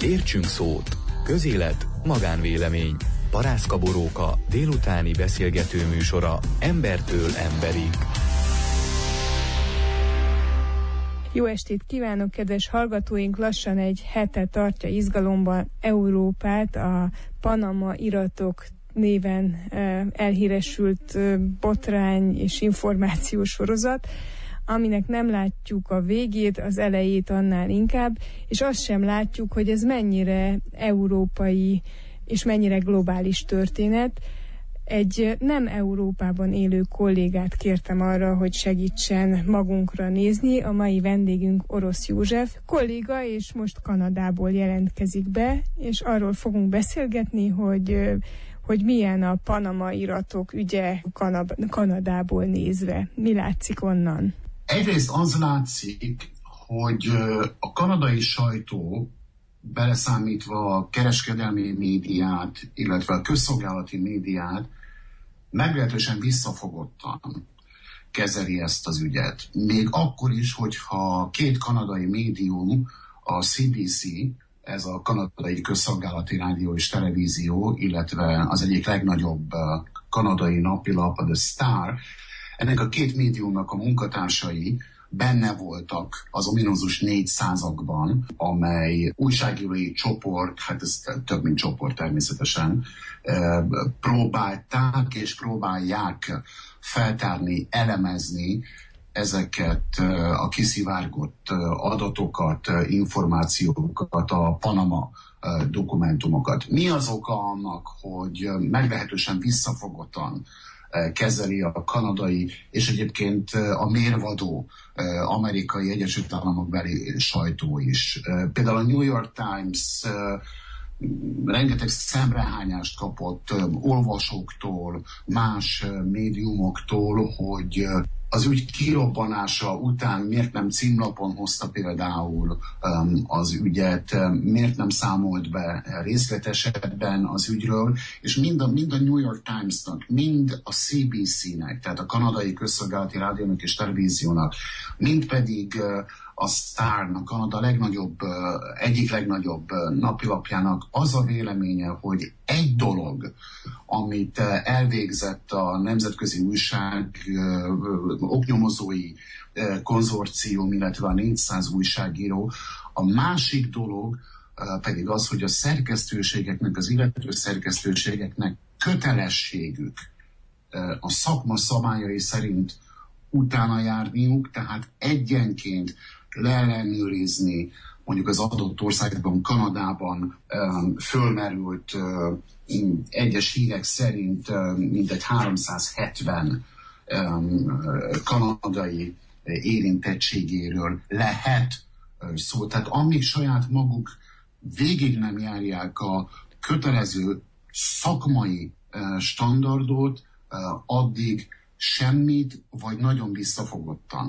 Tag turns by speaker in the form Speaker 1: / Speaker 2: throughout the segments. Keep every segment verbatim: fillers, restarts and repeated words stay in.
Speaker 1: Értsünk szót. Közélet, magánvélemény. Parászka Boróka délutáni beszélgető műsora embertől emberig.
Speaker 2: Jó estét kívánok, kedves hallgatóink! Lassan egy hete tartja izgalomban Európát a Panama iratok néven elhíresült botrány és információs sorozat, aminek nem látjuk a végét, az elejét annál inkább, és azt sem látjuk, hogy ez mennyire európai és mennyire globális történet. Egy nem Európában élő kollégát kértem arra, hogy segítsen magunkra nézni. A mai vendégünk Orosz József kolléga, és most Kanadából jelentkezik be, és arról fogunk beszélgetni, hogy, hogy milyen a Panama iratok ügye Kanab- Kanadából nézve. Mi látszik onnan?
Speaker 3: Egyrészt az látszik, hogy a kanadai sajtó, beleszámítva a kereskedelmi médiát, illetve a közszolgálati médiát, meglehetősen visszafogottan kezeli ezt az ügyet. Még akkor is, hogyha két kanadai médium, a cé bé cé, ez a kanadai közszolgálati rádió és televízió, illetve az egyik legnagyobb kanadai napilap, a The Star, ennek a két médiumnak a munkatársai benne voltak az ominózus négyszázakban, amely újságírói csoport, hát ez több mint csoport természetesen, próbálták és próbálják feltárni, elemezni ezeket a kiszivárgott adatokat, információkat, a Panama dokumentumokat. Mi az oka annak, hogy meglehetősen visszafogottan kezeli a kanadai és egyébként a mérvadó amerikai Egyesült Államok beli sajtó is. Például a New York Times rengeteg szemrehányást kapott olvasóktól, más médiumoktól, hogy az ügy kirobbanása után miért nem címlapon hozta például um, az ügyet, miért nem számolt be részletesebben az ügyről, és mind a, mind a New York Timesnak, mind a cé bé cé-nek, tehát a kanadai közszolgálati rádiónak és televíziónak, mind pedig uh, a Starnak, Kanada legnagyobb, uh, egyik legnagyobb uh, napilapjának az a véleménye, hogy egy dolog, amit uh, elvégzett a nemzetközi újság uh, oknyomozói uh, konzorcium, illetve a négyszáz újságíró, a másik dolog uh, pedig az, hogy a szerkesztőségeknek, az illető szerkesztőségeknek kötelességük uh, a szakma szabályai szerint utána járniuk, tehát egyenként leellenőrizni mondjuk az adott országban, Kanadában um, fölmerült uh, egyes hírek szerint uh, mintegy háromszázhetven um, kanadai érintettségéről lehet uh, szó. Tehát amíg saját maguk végig nem járják a kötelező szakmai uh, standardot, uh, addig semmit, vagy nagyon visszafogottan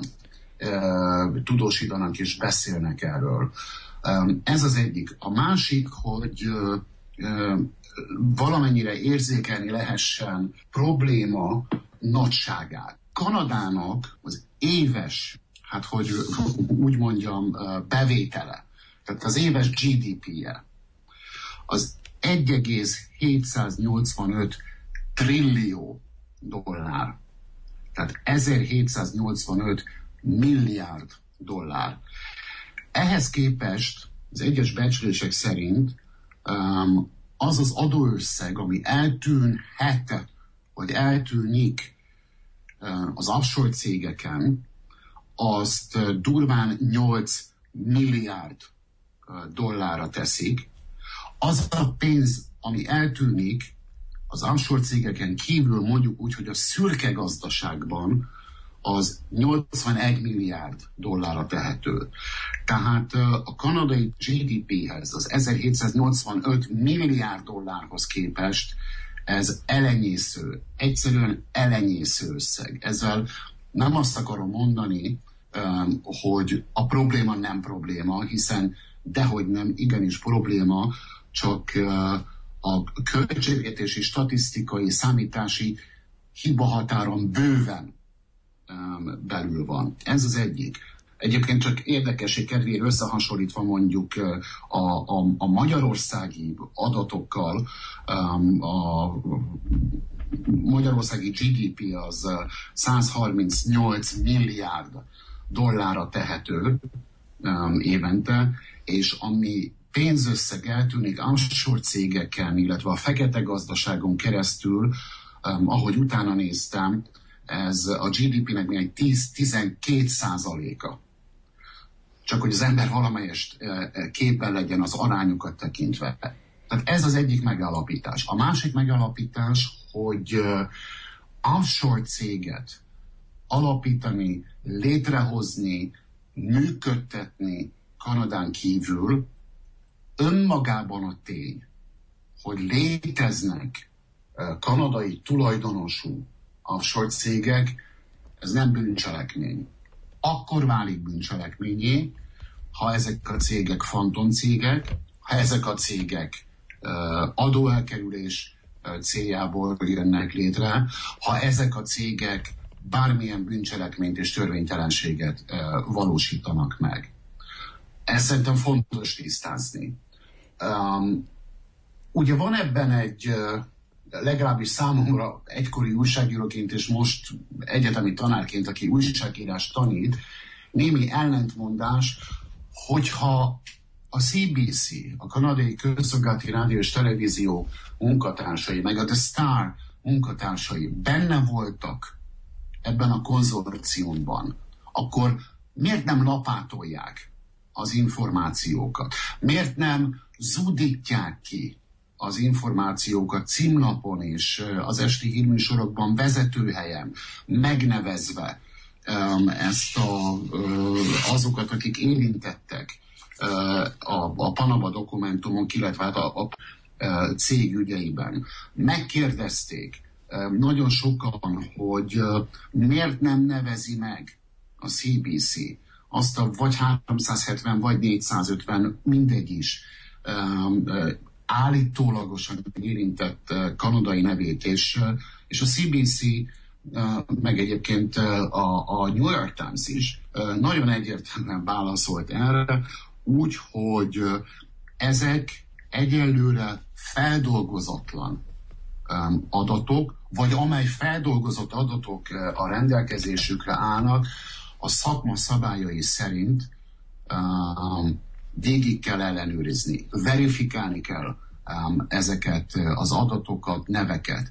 Speaker 3: uh, tudósítanak és beszélnek erről. Um, ez az egyik. A másik, hogy uh, uh, valamennyire érzékelni lehessen probléma nagyságát. Kanadának az éves, hát hogy úgy mondjam, uh, bevétele, tehát az éves gé dé pé-je, az egy egész hétszáznyolcvanöt trillió dollár. Tehát ezerhétszáznyolcvanöt milliárd dollár. Ehhez képest az egyes becslések szerint um, az az adóösszeg, ami eltűnhet, vagy eltűnik uh, az offshore cégeken, azt uh, durván nyolc milliárd uh, dollárra teszik. Az a pénz, ami eltűnik az offshore cégeken kívül, mondjuk úgy, hogy a szürke gazdaságban, az nyolcvanegy milliárd dollárra tehető. Tehát a kanadai gé dé pé-hez, az ezerhétszáznyolcvanöt milliárd dollárhoz képest ez elenyésző, egyszerűen elenyésző összeg. Ezzel nem azt akarom mondani, hogy a probléma nem probléma, hiszen dehogy nem, igenis probléma, csak a költségvetési, statisztikai, számítási hibahatáron bőven um, belül van. Ez az egyik. Egyébként csak érdekesség kedvéért összehasonlítva mondjuk a, a, a magyarországi adatokkal, a magyarországi gé dé pé az száz harmincnyolc milliárd dollárra tehető évente, és ami pénzösszeg eltűnik offshore cégeken, illetve a fekete gazdaságon keresztül, ahogy utána néztem, ez a gé dé pének még egy tíz-tizenkét százaléka. Csak hogy az ember valamelyest képben legyen az arányokat tekintve. Tehát ez az egyik megállapítás. A másik megállapítás, hogy offshore céget alapítani, létrehozni, működtetni Kanadán kívül önmagában a tény, hogy léteznek kanadai tulajdonosú offshore cégek, ez nem bűncselekmény. Akkor válik bűncselekményé, ha ezek a cégek fantomcégek, ha ezek a cégek adóelkerülés céljából jönnek létre, ha ezek a cégek bármilyen bűncselekményt és törvénytelenséget valósítanak meg. Ezt szerintem fontos tisztázni. Um, ugye van ebben egy, legalábbis számomra egykori újságíróként és most egyetemi tanárként, aki újságírás tanít, némi ellentmondás, hogyha a cé bé cé, a kanadai közszolgálati rádió és televízió munkatársai, meg a The Star munkatársai benne voltak ebben a konzorciumban, akkor miért nem lapátolják az információkat? Miért nem zúdítják ki az információkat címlapon és az esti hírműsorokban vezetőhelyen, megnevezve um, ezt a, uh, azokat, akik érintettek uh, a, a Panama dokumentumon, illetve hát a, a, a cég ügyeiben. Megkérdezték uh, nagyon sokan, hogy uh, miért nem nevezi meg a cé bé cé azt a vagy háromszázhetven, vagy négyszázötven, mindegy is, um, uh, állítólagosan érintett uh, kanadai nevét, és, uh, és a cé bé cé, uh, meg egyébként uh, a, a New York Times is uh, nagyon egyértelműen válaszolt erre, úgy, hogy uh, ezek egyelőre feldolgozatlan um, adatok, vagy amely feldolgozott adatok uh, a rendelkezésükre állnak, a szakma szabályai szerint um, végig kell ellenőrizni, verifikálni kell um, ezeket az adatokat, neveket.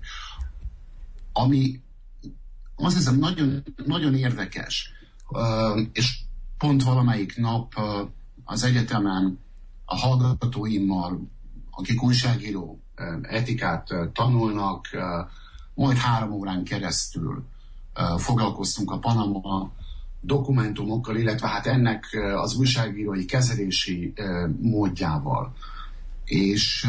Speaker 3: Ami azt hiszem nagyon, nagyon érdekes, uh, és pont valamelyik nap uh, az egyetemen a hallgatóimmal, akik újságíró uh, etikát uh, tanulnak, uh, majd három órán keresztül uh, foglalkoztunk a Panama dokumentumokkal, illetve hát ennek az újságírói kezelési módjával. És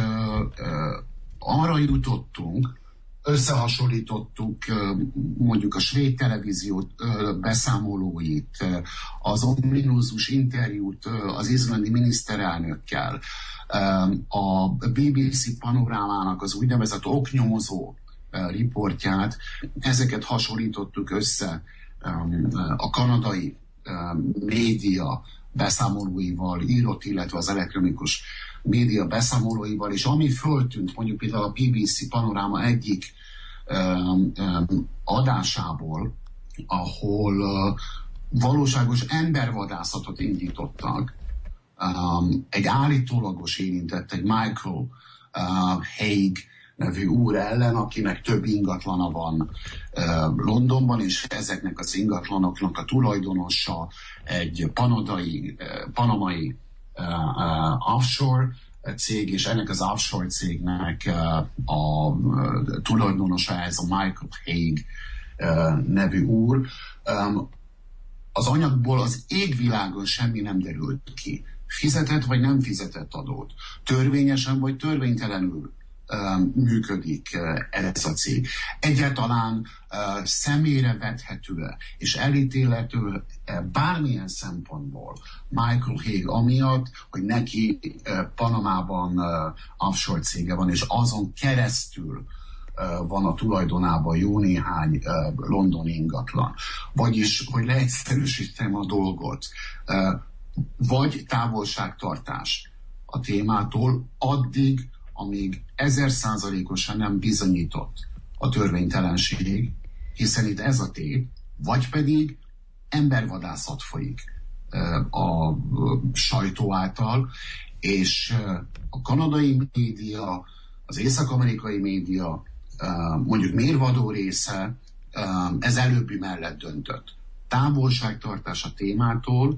Speaker 3: arra jutottunk, összehasonlítottuk mondjuk a svéd televízió beszámolóit, az ominózus interjút az izlandi miniszterelnökkel, a bé bé cé panorámának az úgynevezett oknyomozó riportját, ezeket hasonlítottuk össze a kanadai média beszámolóival, írott, illetve az elektronikus média beszámolóival, és ami föltűnt mondjuk például a bé bé cé panoráma egyik adásából, ahol valóságos embervadászatot indítottak, egy állítólagos érintett, egy Michael Hague nevű úr ellen, akinek több ingatlana van uh, Londonban, és ezeknek az ingatlanoknak a tulajdonosa egy panadai, uh, panamai uh, uh, offshore cég, és ennek az offshore cégnek uh, a uh, tulajdonosa ez a Michael Hague uh, nevű úr. Um, az anyagból az égvilágon semmi nem derült ki. Fizetett vagy nem fizetett adót. Törvényesen vagy törvénytelenül működik ez a cég. Egyáltalán uh, személyre vethető és elítélhető uh, bármilyen szempontból Michael Hague amiatt, hogy neki uh, Panamában uh, offshore cége van, és azon keresztül van a tulajdonában jó néhány londoni ingatlan. Vagyis, hogy leegyszerűsítem a dolgot, vagy távolságtartás a témától addig, amíg ezer százalékosan nem bizonyított a törvénytelenség, hiszen itt ez a tét, vagy pedig embervadászat folyik a sajtó által, és a kanadai média, az észak-amerikai média, mondjuk mérvadó része, ez előbbi mellett döntött. Távolságtartás a témától,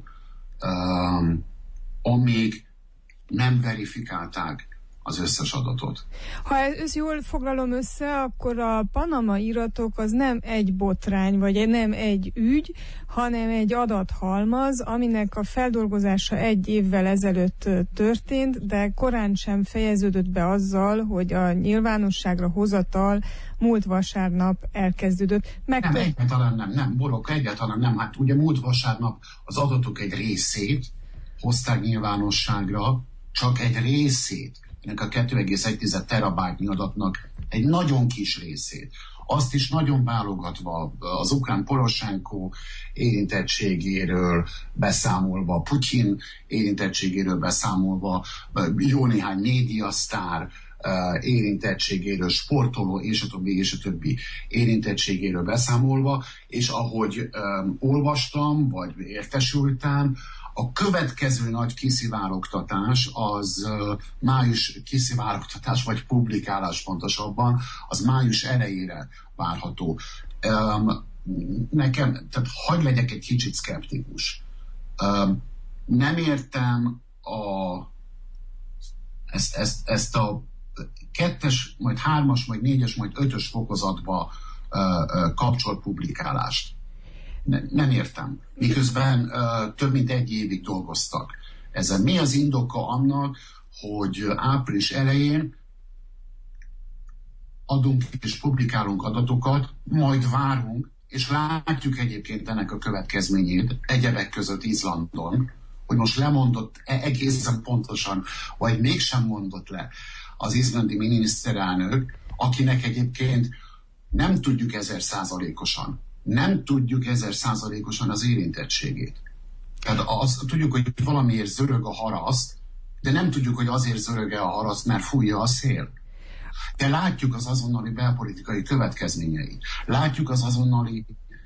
Speaker 3: amíg nem verifikálták az összes adatot.
Speaker 2: Ha ezt jól foglalom össze, akkor a Panama iratok az nem egy botrány, vagy nem egy ügy, hanem egy adathalmaz, aminek a feldolgozása egy évvel ezelőtt történt, de korán sem fejeződött be azzal, hogy a nyilvánosságra hozatal múlt vasárnap elkezdődött.
Speaker 3: Megtört... Nem, egyáltalán nem, nem, Borok, egyáltalán nem. Hát ugye múlt vasárnap az adatok egy részét hozták nyilvánosságra, csak egy részét, ennek a kettő egész egy terabájtnyi adatnak egy nagyon kis részét. Azt is nagyon válogatva, az ukrán Poroshenko érintettségéről beszámolva, Putyin érintettségéről beszámolva, jó néhány médiasztár érintettségéről, sportoló, és a többi, és a többi érintettségéről beszámolva, és ahogy um, olvastam, vagy értesültem, a következő nagy kiszivárogtatás az uh, május kiszivárogtatás, vagy publikálás pontosabban, az május elejére várható. Um, nekem, tehát hadd legyek egy kicsit szkeptikus. Um, nem értem a, ezt, ezt, ezt a kettes, majd hármas, majd négyes, majd ötös fokozatba uh, uh, kapcsol publikálást. Ne, nem értem. Miközben uh, több mint egy évig dolgoztak ezen. Mi az indoka annak, hogy április elején adunk és publikálunk adatokat, majd várunk, és látjuk egyébként ennek a következményét, egyebek között Izlandon, hogy most lemondott egészen pontosan, vagy mégsem mondott le az izlandi miniszterelnök, akinek egyébként nem tudjuk ezer százalékosan, nem tudjuk ezer százalékosan az érintettségét. Tehát azt tudjuk, hogy valamiért zörög a haraszt, de nem tudjuk, hogy azért zörög-e a haraszt, mert fújja a szél. De látjuk az azonnali belpolitikai következményeit. Látjuk az azonnali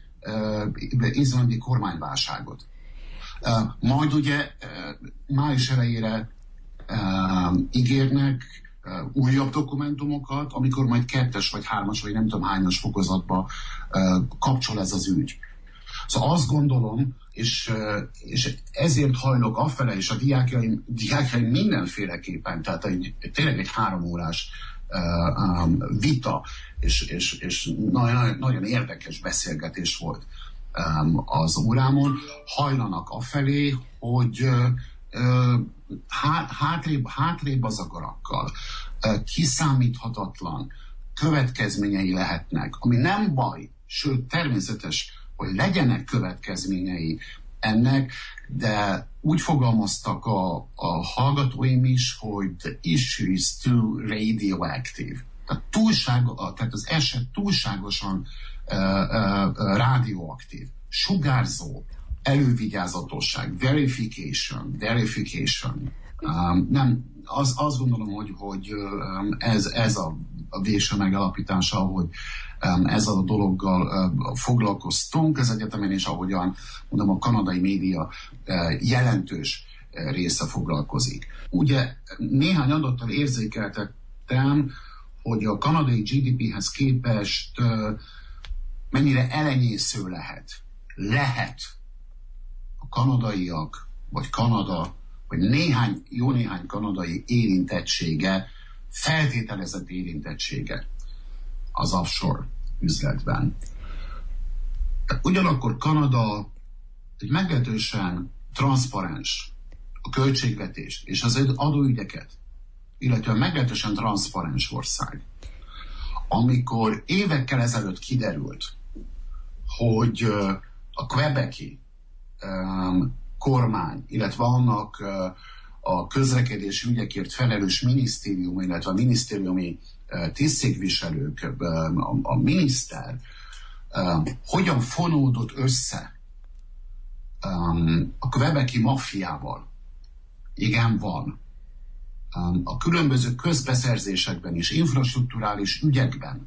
Speaker 3: uh, izlandi kormányválságot. Uh, majd ugye uh, május elejére uh, ígérnek uh, újabb dokumentumokat, amikor majd kettes vagy hármas, vagy nem tudom hányas fokozatba uh, kapcsol ez az ügy. Szóval azt gondolom, és, uh, és ezért hajlok afele, és a diákjaim, diákjaim mindenféleképpen, tehát egy, tényleg egy három órás uh, um, vita, és, és, és nagyon, nagyon érdekes beszélgetés volt um, az órámon, hajlanak afelé, hogy uh, uh, hátrébb, hátrébb az agarakkal, uh, kiszámíthatatlan következményei lehetnek, ami nem baj, sőt természetes, hogy legyenek következményei ennek, de úgy fogalmaztak a, a hallgatóim is, hogy the issue is too radioactive. Tehát, túlság, tehát az eset túlságosan uh, uh, radioaktív, sugárzó, elővigyázatosság, verification, verification. Um, nem, az, azt gondolom, hogy, hogy um, ez, ez a, a végső megalapítása, hogy um, ezzel a dologgal uh, foglalkoztunk az egyetemen, és ahogyan mondom, a kanadai média uh, jelentős uh, része foglalkozik. Ugye néhány adattal érzékeltettem, hogy a kanadai gé dé péhez képest uh, mennyire elenyésző lehet. Lehet a kanadaiak, vagy Kanada, vagy néhány, jó néhány kanadai érintettsége, feltételezett érintettsége az offshore üzletben. De ugyanakkor Kanada egy meglehetősen transzparens a költségvetés és az adóügyeket, illetve meglehetősen transzparens ország. Amikor évekkel ezelőtt kiderült, hogy a quebeci um, kormány, illetve annak uh, a közlekedési ügyekért felelős minisztérium, illetve a minisztériumi tisztségviselők, a, a miniszter hogyan fonódott össze a quebeci maffiával. Igen, van. A különböző közbeszerzésekben és infrastrukturális ügyekben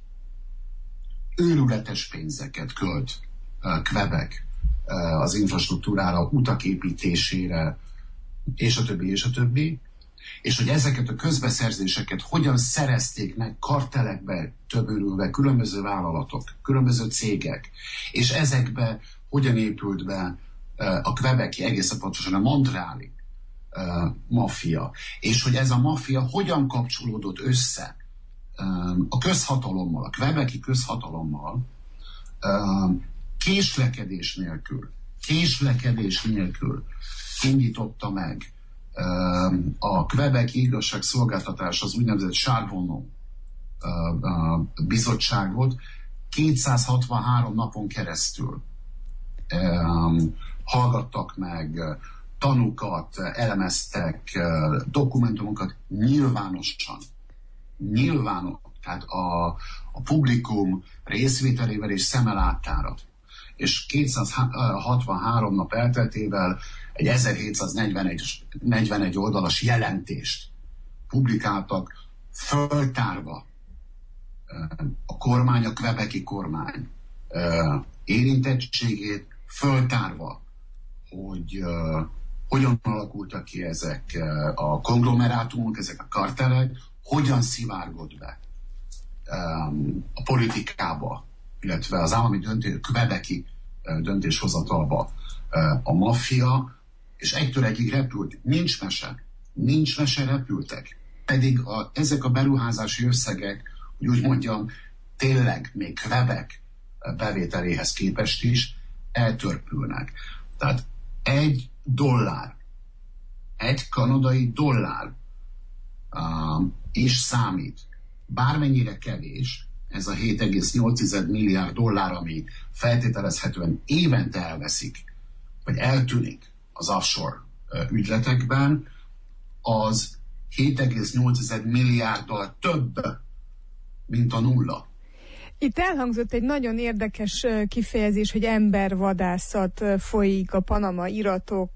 Speaker 3: őrületes pénzeket költ Quebec az infrastruktúrára, utak építésére, és a többi, és a többi. És hogy ezeket a közbeszerzéseket hogyan szerezték meg kartelekbe többörülve különböző vállalatok, különböző cégek, és ezekbe hogyan épült be a quebeci, egészen pontosan a montreali maffia, és hogy ez a maffia hogyan kapcsolódott össze a közhatalommal, a quebeci közhatalommal, késlekedés nélkül, késlekedés nélkül indította meg a quebeci igazságszolgáltatás, az úgynevezett Charbonneau bizottságot kétszázhatvanhárom napon keresztül hallgattak meg, tanúkat elemeztek, dokumentumokat nyilvánosan. Nyilvános, tehát a, a publikum részvételével és szemelátára. És kétszázhatvanhárom nap elteltével egy ezerhétszáznegyvenegy oldalas jelentést publikáltak, föltárva a kormány, a quebeci kormány érintettségét, föltárva, hogy uh, hogyan alakultak ki ezek a konglomerátumok, ezek a kartelek, hogyan szivárgott be um, a politikába, illetve az állami döntés, quebeci uh, döntéshozatalba uh, a maffia, és egytől egyig repült. Nincs mese. Nincs mese, repültek. Pedig a, ezek a beruházási összegek, hogy úgy mondjam, tényleg még Quebec bevételéhez képest is eltörpülnek. Tehát egy dollár, egy kanadai dollár uh, is számít. Bármennyire kevés, ez a hét egész nyolc milliárd dollár, ami feltételezhetően évente elveszik, vagy eltűnik az offshore uh, ügyletekben, az hét egész nyolc milliárddal több, mint a nulla.
Speaker 2: Itt elhangzott egy nagyon érdekes kifejezés, hogy embervadászat folyik a Panama iratok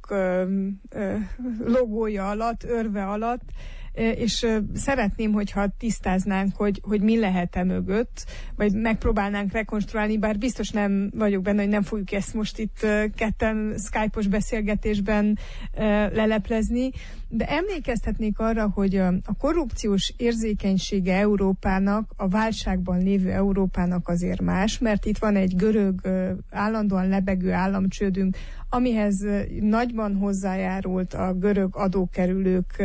Speaker 2: logója alatt, örve alatt, és szeretném, hogyha tisztáznánk, hogy, hogy mi lehet-e mögött, vagy megpróbálnánk rekonstruálni, bár biztos nem vagyok benne, hogy nem fogjuk ezt most itt ketten Skype-os beszélgetésben leleplezni, de emlékeztetnék arra, hogy a korrupciós érzékenysége Európának, a válságban lévő Európának azért más, mert itt van egy görög, állandóan lebegő államcsődünk, amihez nagyban hozzájárult a görög adókerülők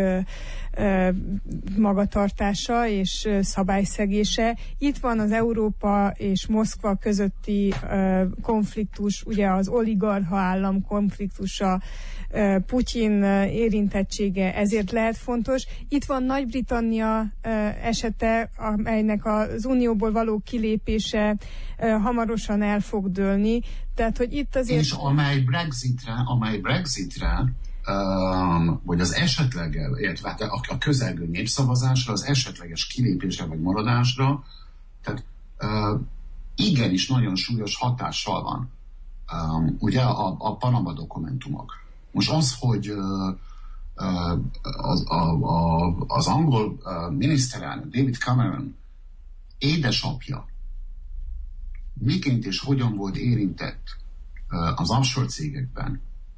Speaker 2: magatartása és szabályszegése. Itt van az Európa és Moszkva közötti konfliktus, ugye az oligarcha állam konfliktusa, Putyin érintettsége, ezért lehet fontos. Itt van Nagy-Britannia esete, amelynek az unióból való kilépése hamarosan el fog dőlni. Tehát, hogy itt azért...
Speaker 3: És amely Brexitre, amely Brexitre Um, vagy az esetleg, illetve a, a közelgő népszavazásra, az esetleges kilépésre vagy maradásra, tehát uh, igenis nagyon súlyos hatással van. Um, ugye a, a Panama dokumentumok. Most az, hogy uh, uh, az, a, a, az angol uh, miniszterelnök David Cameron édesapja miként és hogyan volt érintett uh, az offshore cégekben,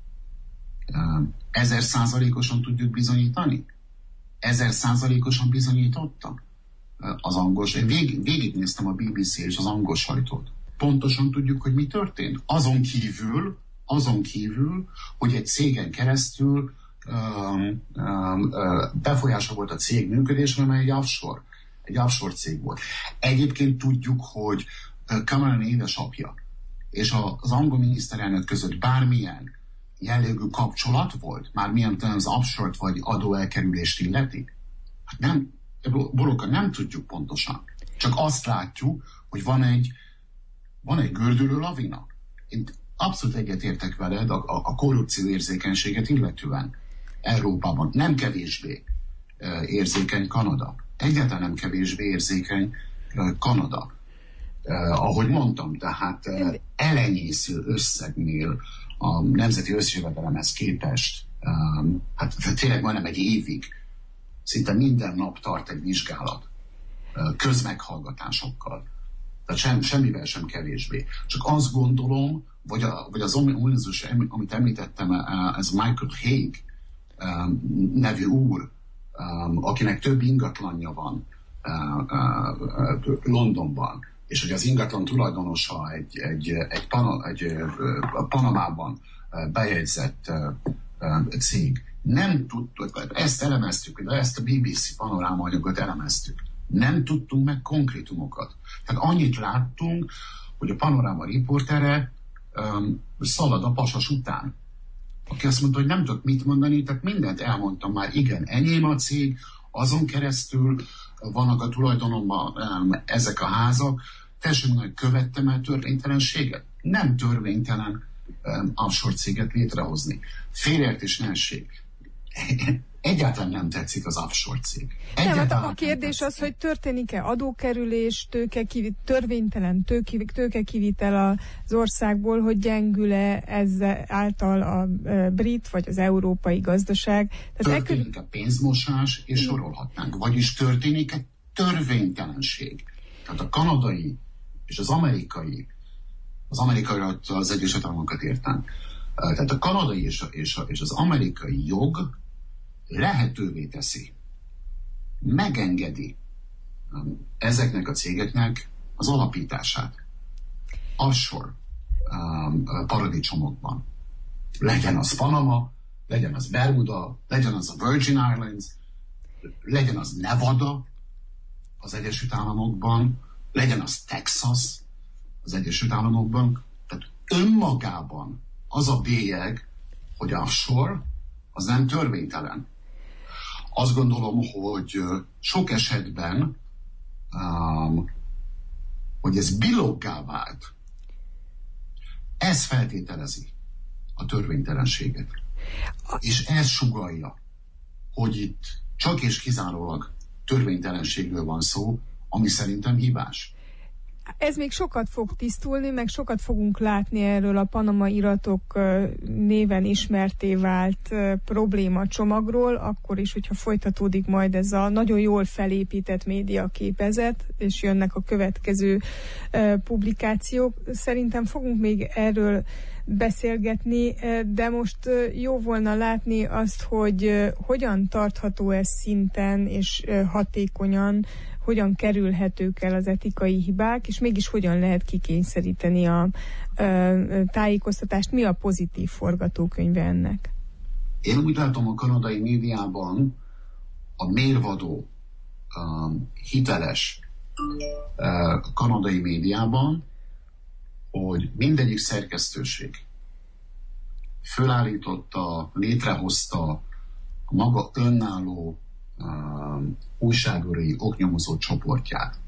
Speaker 3: ezer százalékosan tudjuk bizonyítani? Ezer százalékosan bizonyította az angol. Én vég, végignéztem a bé bé cé és az angol sajtót. Pontosan tudjuk, hogy mi történt. Azon kívül, azon kívül, hogy egy cégen keresztül um, um, befolyása volt a cég működésre, amely egy offshore, egy offshore cég volt. Egyébként tudjuk, hogy Cameron édesapja és az angol miniszterelnök között bármilyen jellegű kapcsolat volt? Már milyen az offshore-t vagy adóelkerülést illeti? Hát nem, Boróka, nem tudjuk pontosan. Csak azt látjuk, hogy van egy, van egy gördülő lavina. Én abszolút egyetértek veled a, a, a korrupció érzékenységet illetően. Európában. Nem kevésbé érzékeny Kanada. Egyáltalán nem kevésbé érzékeny Kanada. Uh, ahogy mondtam, tehát uh, elenyésző összegnél a nemzeti összjövedelemhez képest, um, hát tényleg majdnem egy évig, szinte minden nap tart egy vizsgálat, uh, közmeghallgatásokkal. Tehát sem, semmivel sem kevésbé. Csak azt gondolom, vagy, a, vagy az ominózus, amit említettem, uh, ez Michael Hague um, nevű úr, um, akinek több ingatlanja van uh, uh, uh, Londonban, és hogy az ingatlan tulajdonosa egy, egy, egy, pana, egy uh, Panamában uh, bejegyzett uh, cég. Nem tudtuk, ezt elemeztük, ezt a bé bé cé panoráma anyagot elemeztük. Nem tudtunk meg konkrétumokat. Tehát annyit láttunk, hogy a panoráma riportere um, szalad a pasas után. Aki azt mondta, hogy nem tudok mit mondani, tehát mindent elmondtam már, igen, enyém a cég, azon keresztül vannak a tulajdonomban um, ezek a házak, tessék mondani, hogy követtem el törvénytelenséget? Nem törvénytelen um, offshore céget létrehozni. Félreértés nehesség. Egyáltalán nem tetszik az offshore cég.
Speaker 2: Nem, hát a kérdés az, hogy történik-e adókerülés, tőkekivi, törvénytelen tőke, tőkekivitel az országból, hogy gyengül-e ezzel által a brit vagy az európai gazdaság.
Speaker 3: Tehát történik-e pénzmosás, és sorolhatnánk. Vagyis történik-e törvénytelenség. Tehát a kanadai és az amerikai, az amerikai az Egyesült Államokat értem. Tehát a kanadai és, a, és, a, és az amerikai jog lehetővé teszi, megengedi ezeknek a cégeknek az alapítását. Offshore um, paradicsomokban. Legyen az Panama, legyen az Bermuda, legyen az a Virgin Islands, legyen az Nevada az Egyesült Államokban, legyen az Texas az Egyesült Államokban. Tehát önmagában az a bélyeg, hogy offshore az nem törvénytelen. Azt gondolom, hogy sok esetben, um, hogy ez biloggá vált, ez feltételezi a törvénytelenséget. És ez sugallja, hogy itt csak és kizárólag törvénytelenségről van szó, ami szerintem hibás.
Speaker 2: Ez még sokat fog tisztulni, meg sokat fogunk látni erről a Panama iratok néven ismerté vált probléma csomagról, akkor is, hogyha folytatódik majd ez a nagyon jól felépített médiaképezet, és jönnek a következő publikációk. Szerintem fogunk még erről beszélgetni, de most jó volna látni azt, hogy hogyan tartható ez szinten és hatékonyan, hogyan kerülhetők el az etikai hibák, és mégis hogyan lehet kikényszeríteni a, a tájékoztatást. Mi a pozitív forgatókönyve ennek?
Speaker 3: Én úgy látom a kanadai médiában a mérvadó, um, hiteles uh, kanadai médiában, hogy mindegyik szerkesztőség fölállította, létrehozta a maga önálló um, újságírói oknyomozó csoportját.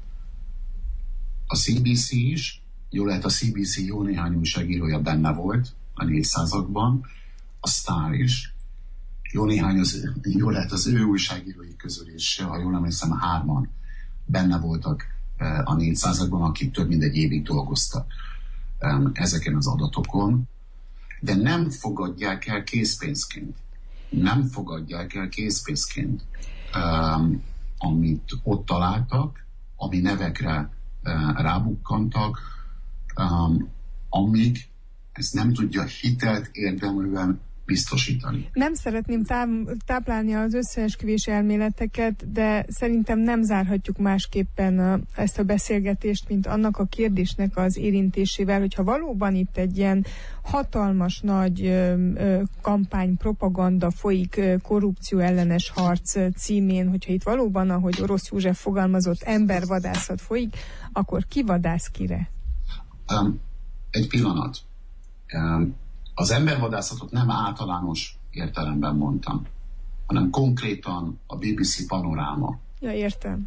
Speaker 3: A cé bé cé is, jól lehet a cé bé cé jó néhány újságírója benne volt a négyszázakban, a Star is, jó néhány, az, jól lehet az ő újságírói közül is, ha jól emlékszem, hárman benne voltak a négyszázakban, akik több mint egy évig dolgoztak ezeken az adatokon, de nem fogadják el készpénzként. Nem fogadják el készpénzként, um, amit ott találtak, ami nevekre uh, rábukkantak, um, amíg ez nem tudja hitelt érdemlően biztosítani.
Speaker 2: Nem szeretném tá- táplálni az összeesküvés elméleteket, de szerintem nem zárhatjuk másképpen a, ezt a beszélgetést, mint annak a kérdésnek az érintésével, hogyha valóban itt egy ilyen hatalmas nagy ö, ö, kampány, propaganda folyik, ö, korrupció ellenes harc címén, hogyha itt valóban, ahogy Orosz József fogalmazott, embervadászat folyik, akkor ki vadász kire?
Speaker 3: Um, egy pillanat. Um, Az embervadászatot nem általános értelemben mondtam, hanem konkrétan a bé bé cé panoráma.
Speaker 2: Ja, értem.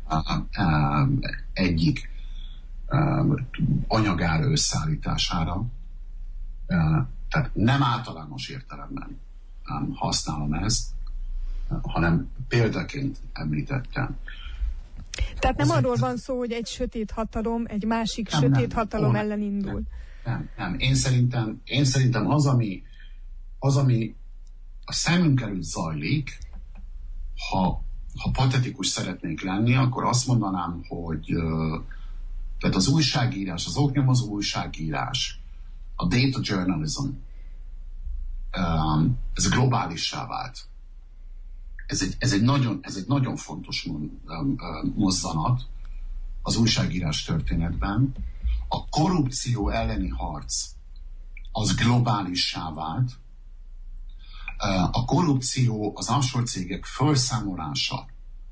Speaker 3: Egyik anyagára összeállítására. Tehát nem általános értelemben használom ezt, hanem példaként említettem.
Speaker 2: Tehát nem arról van szó, hogy egy sötét hatalom, egy másik nem, sötét nem, hatalom nem, ellen indul.
Speaker 3: Nem, nem, nem. Én szerintem, én szerintem az, ami, az, ami a szemünk előtt zajlik, ha, ha patetikus szeretnék lenni, akkor azt mondanám, hogy uh, tehát az újságírás, az oknyomozó újságírás, a data journalism, um, ez globálissá vált. Ez egy, ez egy, nagyon, ez egy nagyon fontos mozzanat az újságírás történetben. A korrupció elleni harc az globálissá vált. A korrupció, az offshore cégek felszámolása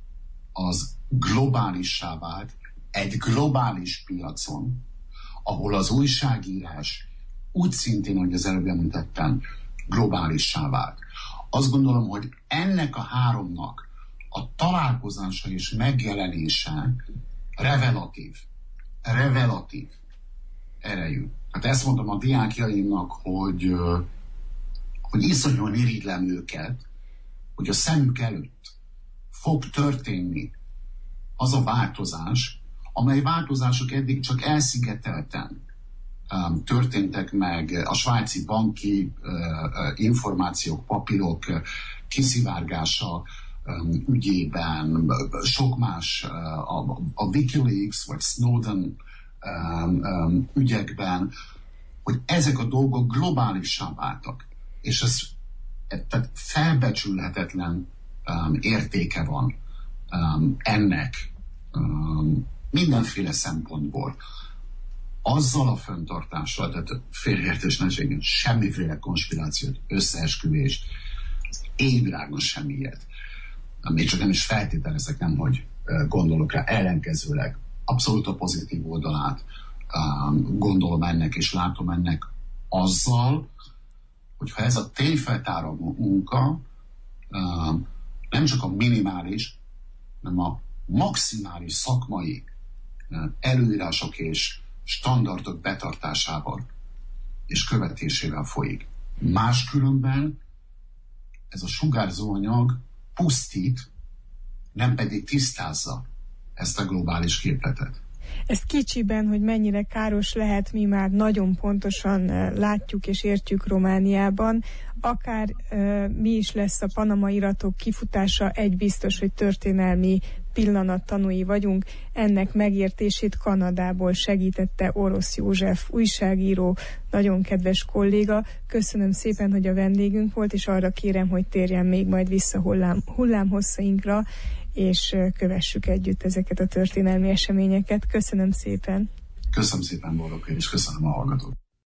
Speaker 3: az globálissá vált egy globális piacon, ahol az újságírás úgy szintén, hogy az előbb említettem, globálissá vált. Azt gondolom, hogy ennek a háromnak a találkozása és megjelenése revelatív. Revelatív erejű. Hát ezt mondom a diákjaimnak, hogy, hogy iszonyúan irigylem őket, hogy a szemük előtt fog történni az a változás, amely változások eddig csak elszigetelten um, történtek meg a svájci banki uh, uh, információk, papírok uh, kiszivárgása um, ügyében, sok más uh, a, a WikiLeaks vagy Snowden um, um, ügyekben, hogy ezek a dolgok globálissá váltak. És ez tehát felbecsülhetetlen um, értéke van um, ennek um, mindenféle szempontból. Azzal a fenntartással, tehát félreértés ne legyen, semmiféle konspirációt, összeesküvést, égvilágon semmi ilyet. Még csak nem is feltételezek, nem, hogy gondolok rá, ellenkezőleg abszolút a pozitív oldalát um, gondolom ennek és látom ennek azzal, hogyha ez a tényfeltáró munka um, nem csak a minimális, hanem a maximális szakmai uh, előírások és standardok betartásával és követésével folyik. Máskülönben ez a sugárzó anyag pusztít, nem pedig tisztázza ezt a globális képletet.
Speaker 2: Ez kicsiben, hogy mennyire káros lehet, mi már nagyon pontosan látjuk és értjük Romániában. Akár uh, mi is lesz a Panama iratok kifutása, egy biztos, hogy történelmi pillanat tanúi vagyunk. Ennek megértését Kanadából segítette Orosz József újságíró, nagyon kedves kolléga. Köszönöm szépen, hogy a vendégünk volt, és arra kérem, hogy térjen még majd vissza hullám, hullámhosszainkra, és kövessük együtt ezeket a történelmi eseményeket. Köszönöm szépen.
Speaker 3: Köszönöm szépen, Boldog, és köszönöm a hallgatót.